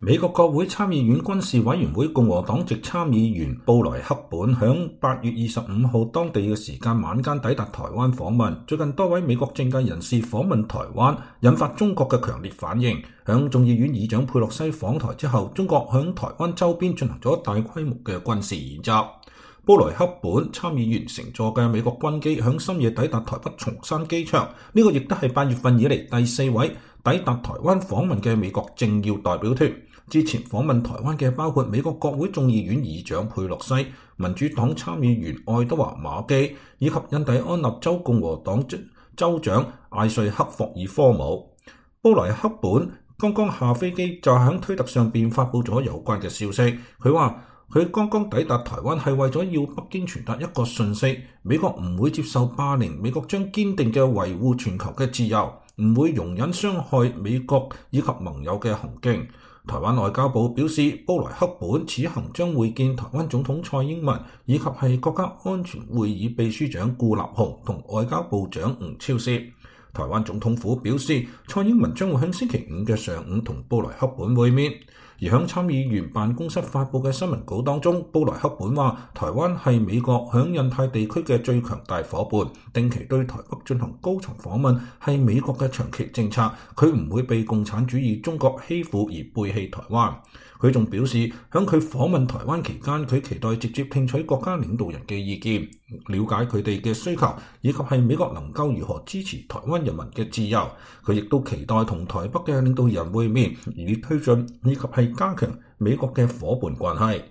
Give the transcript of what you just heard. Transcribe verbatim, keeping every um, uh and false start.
美國國會參議院軍事委員會共和黨籍參議員布萊克本響八月二十五號當地嘅時間晚間抵達台灣訪問。最近多位美國政界人士訪問台灣，引發中國嘅強烈反應。響眾議院議長佩洛西訪台之後，中國響台灣周邊進行咗大規模嘅軍事演習。布萊克本參議員乘坐嘅美國軍機響深夜抵達台北松山機場，呢個亦都係八月份以嚟第四位抵達台灣訪問嘅美國政要代表團。之前訪問台灣嘅包括美國國會眾議院議長佩洛西、民主黨參議員愛德華馬基以及印第安納州共和黨州長艾瑞克霍爾科姆。布萊克本剛剛下飛機就喺推特上邊發布咗有關嘅消息，佢話佢剛剛抵達台灣係為咗要北京傳達一個訊息，美國唔會接受霸凌，美國將堅定嘅維護全球嘅自由，唔會容忍傷害美國以及盟友嘅行徑。台灣外交部表示，布萊克本此行將會見台灣總統蔡英文，以及係國家安全會議秘書長顧立雄同外交部長吳釗燮。台灣總統府表示，蔡英文將會喺星期五嘅上午同布萊克本會面。而響參議員辦公室發布嘅新聞稿當中，布萊克本話台灣係美國響印太地區嘅最強大夥伴，定期對台北進行高層訪問係美國嘅長期政策，佢唔會被共產主義中國欺負而背棄台灣。佢仲表示，響佢訪問台灣期間，佢期待直接聽取國家領導人嘅意見，了解佢哋嘅需求，以及係美國能夠如何支持台灣人民嘅自由。佢亦都期待同台北嘅領導人會面，以推進以及係加強美國嘅夥伴關係。